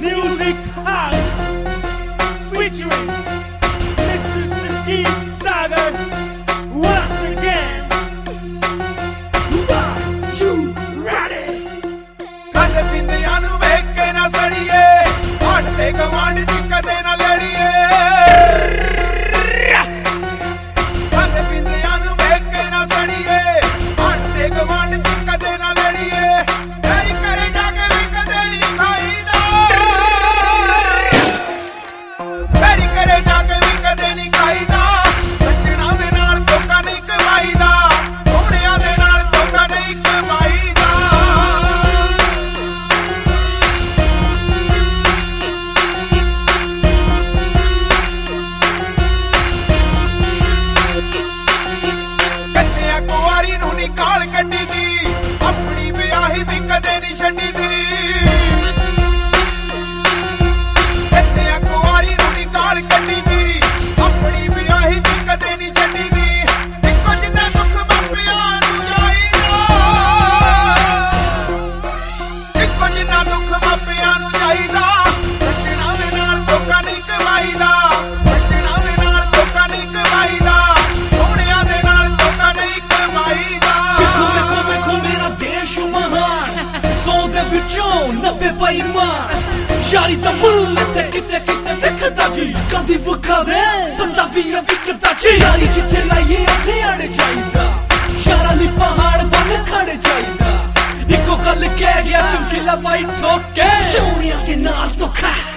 Music House featuring Mr. Sandeep Sagar once again. Are you ready? खाने पींदियां नूं वेख के ना सड़िए, आड़ते गवांढ दी कदे ना लड़िए। खाने पींदियां नूं वेख के ना सड़िए, आड़ते गवांढ दी कदे ना लड़िए। ऐ करे जाके भी कदे नहीं खाईदा, सैरी करे जाके भी कदे नहीं खाईदा। सज्जणा दे नाल धोखा नहीं कमाईदा, सोहणियां दे नाल धोखा नहीं कमाईदा। ਕੰਨਿਆ ਕੁਆਰੀ ਨੂੰ ਨੀ ਗਾਲ ਕੱਢੀ ਦੀ, ਆਪਣੀ ਵਿਆਹੀ ਵੀ ਕਦੇ ਨਹੀਂ ਛੱਡੀ ਦੀ। ਕੰਨਿਆ ਕੁਆਰੀ ਨੂੰ ਨੀ ਗਾਲ ਕੱਢੀ ਦੀ, ਆਪਣੀ ਵਿਆਹੀ ਵੀ ਕਦੇ ਨਹੀਂ ਛੱਡੀ ਦੀ। ਇੱਕੋ ਜਿੰਨਾ ਦੁੱਖ ਮਾਪਿਆਂ ਨੂੰ ਜਾਈਦਾ, ਇੱਕੋ ਜਿੰਨਾ ਦੁੱਖ ਮਾਪਿਆਂ ਨੂੰ ਜਾਈਦਾ। ਸੱਜਣਾ ਦੇ ਨਾਲ ਧੋਖਾ ਨਹੀਂ ਕਮਾਈਦਾ, ਸੱਜਣਾ ਦੇ ਨਾਲ ਧੋਖਾ ਨਹੀਂ ਕਮਾਈਦਾ, ਸੋਹਣਿਆਂ ਦੇ ਨਾਲ ਧੋਖਾ ਨਹੀਂ ਕਮਾਈਦਾ। ਵੇਖੋ ਵੇਖੋ ਵੇਖੋ ਮੇਰਾ ਦੇਸ਼ ਮਹਾਨ, 100 ਦੇ ਵਿੱਚੋਂ 90 ਬੇਈਮਾਨ। ਯਾਰੀ ਦਾ ਮੁੱਲ ਤੇ ਕਿਤੇ ਕਿਤੇ ਵਿਕਦਾ ਜੀ, ਕਦੀ ਵਕਾ ਦੇ ਬੰਦਾ ਵੀ ਵਿਕਦਾ ਜੀ। ਯਾਰੀ ਜਿੱਥੇ ਲਾਈਏ ਉੱਥੇ ਅੜ ਜਾਈਦਾ, ਯਾਰਾਂ ਲਈ ਪਹਾੜ ਬਣ ਖੜ ਜਾਈਦਾ। ਇੱਕੋ ਗੱਲ ਕਹਿ ਗਿਆ ਚਮਕੀਲਾ ਬਾਈ ਠੋਕੇ, ਸੋਹਣਿਆਂ ਦੇ ਨਾਲ ਧੋਖਾ।